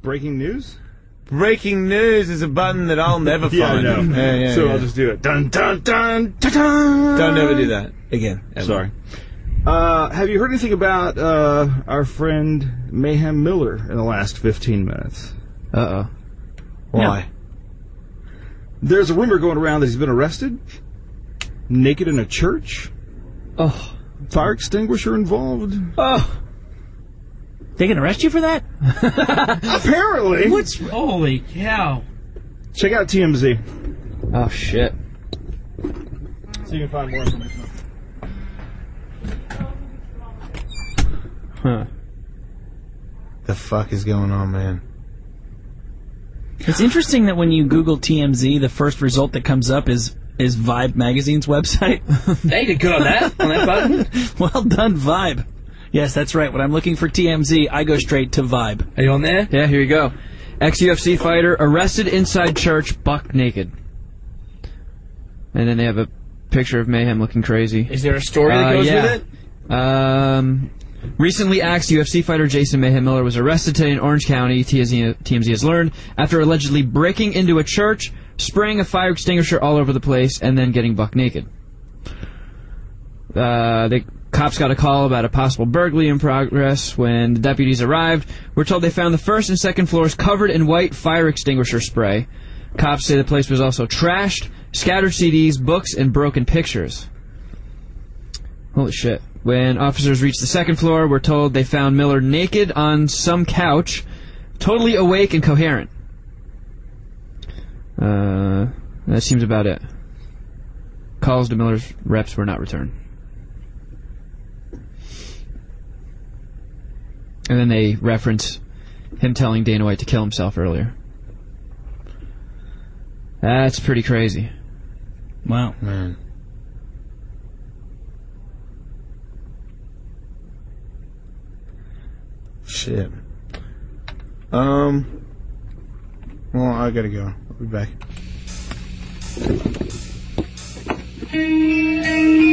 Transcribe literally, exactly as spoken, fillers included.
breaking news? Breaking news is a button that I'll never Yeah, I find. know. Yeah, yeah, so yeah. I'll just do it. Dun, dun, dun, dun, dun. Don't ever do that again. Ever. Sorry. Uh, have you heard anything about uh, our friend Mayhem Miller in the last fifteen minutes? Uh-oh. Why? No. There's a rumor going around that he's been arrested, naked in a church, Oh. fire extinguisher involved. Oh. They can arrest you for that? Apparently. What's... Holy cow. Check out T M Z. Oh, shit. So you can find more information. Huh. The fuck is going on, man? It's interesting that when you Google T M Z, the first result that comes up is is Vibe Magazine's website. They did good on that, on that button. Well done, Vibe. Yes, that's right. When I'm looking for T M Z, I go straight to Vibe. Are you on there? Yeah, here you go. Ex-U F C fighter arrested inside church, buck naked. And then they have a picture of Mayhem looking crazy. Is there a story that Uh, goes yeah. with it? Um, recently axed U F C fighter Jason Mayhem Miller was arrested today in Orange County, T M Z has learned, after allegedly breaking into a church, spraying a fire extinguisher all over the place, and then getting buck naked. Uh, the cops got a call about a possible burglary in progress. When the deputies arrived, we're told they found the first and second floors covered in white fire extinguisher spray. Cops say the place was also trashed, scattered C Ds, books, and broken pictures. Holy shit. When officers reached the second floor, we're told they found Miller naked on some couch, totally awake and coherent. Uh, that seems about it. Calls to Miller's reps were not returned. And then they reference him telling Dana White to kill himself earlier. That's pretty crazy. Wow. Man. Shit. Um. Well, I gotta go. I'll be back.